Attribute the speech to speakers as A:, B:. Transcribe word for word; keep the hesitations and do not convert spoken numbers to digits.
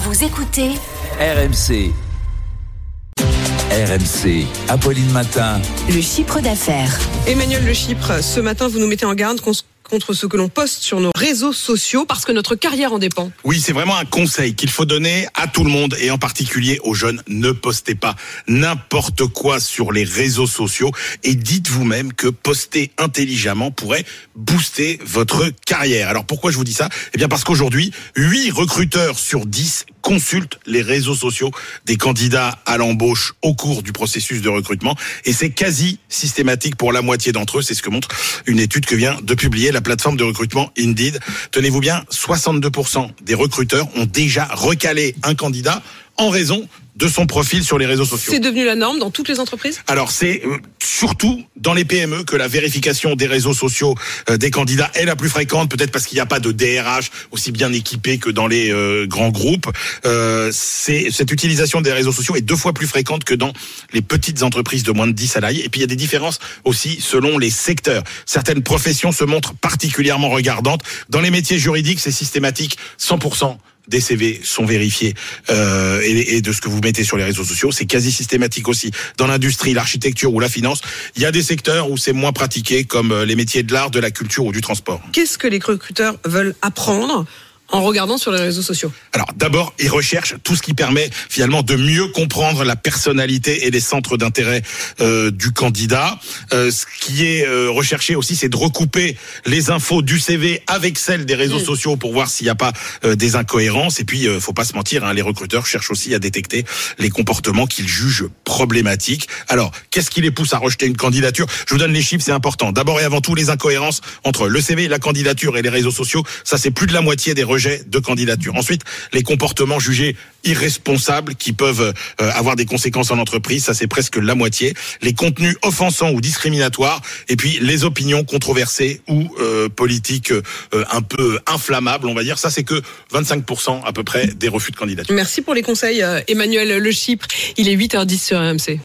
A: Vous écoutez
B: R M C. R M C, Apolline Matin.
A: Le chiffre d'affaires.
C: Emmanuel Le Chypre, ce matin, vous nous mettez en garde contre ce que l'on poste sur nos réseaux sociaux parce que notre carrière en dépend.
D: Oui, c'est vraiment un conseil qu'il faut donner à tout le monde et en particulier aux jeunes. Ne postez pas n'importe quoi sur les réseaux sociaux et dites vous-même que poster intelligemment pourrait booster votre carrière. Alors pourquoi je vous dis ça ? Eh bien parce qu'aujourd'hui, huit recruteurs sur dix consultent les réseaux sociaux des candidats à l'embauche au cours du processus de recrutement et c'est quasi systématique pour la moitié d'entre eux. C'est ce que montre une étude que vient de publier la plateforme de recrutement Indeed. Tenez-vous bien, soixante-deux pour cent des recruteurs ont déjà recalé un candidat en raison de son profil sur les réseaux sociaux.
C: C'est devenu la norme dans toutes les entreprises ?
D: Alors c'est euh, surtout dans les P M E que la vérification des réseaux sociaux euh, des candidats est la plus fréquente, peut-être parce qu'il n'y a pas de D R H aussi bien équipé que dans les euh, grands groupes. Euh, c'est, cette utilisation des réseaux sociaux est deux fois plus fréquente que dans les petites entreprises de moins de dix salariés. Et puis il y a des différences aussi selon les secteurs. Certaines professions se montrent particulièrement regardantes. Dans les métiers juridiques, c'est systématique, cent pour cent des C V sont vérifiés euh, et, et de ce que vous mettez sur les réseaux sociaux. C'est quasi systématique aussi dans l'industrie, l'architecture ou la finance. Il y a des secteurs où c'est moins pratiqué, comme les métiers de l'art, de la culture ou du transport.
C: Qu'est-ce que les recruteurs veulent apprendre en regardant sur les réseaux sociaux?
D: Alors d'abord, ils recherchent tout ce qui permet finalement de mieux comprendre la personnalité et les centres d'intérêt euh, du candidat. Euh, ce qui est euh, recherché aussi, c'est de recouper les infos du C V avec celles des réseaux mmh. sociaux pour voir s'il n'y a pas euh, des incohérences. Et puis, euh, faut pas se mentir, hein, les recruteurs cherchent aussi à détecter les comportements qu'ils jugent problématiques. Alors, qu'est-ce qui les pousse à rejeter une candidature ? Je vous donne les chiffres, c'est important. D'abord et avant tout, les incohérences entre le C V, la candidature et les réseaux sociaux. Ça, c'est plus de la moitié des recherches de candidature. Ensuite, les comportements jugés irresponsables qui peuvent euh, avoir des conséquences en entreprise, ça c'est presque la moitié. Les contenus offensants ou discriminatoires, et puis les opinions controversées ou euh, politiques euh, un peu inflammables, on va dire, ça c'est que vingt-cinq pour cent à peu près des refus de candidature.
C: Merci pour les conseils, Emmanuel Le Chypre. Il est huit heures dix sur R M C.